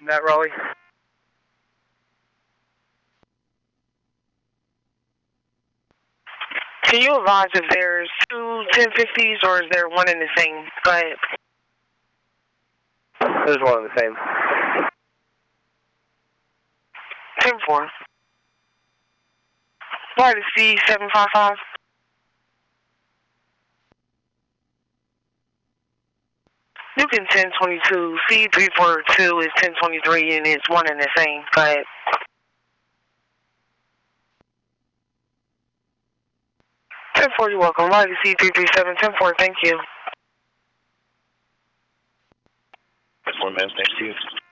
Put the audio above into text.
Matt Raleigh. Can you advise if there's two 1050s or is there one in the same? Go ahead. There's one in the same. 10-4. Why the C755? You can 1022. C342 is 1023 and it's one in the same. Go ahead. 10-4, you're welcome. Why the C337? 10-4, thank you. 4 minutes next to you.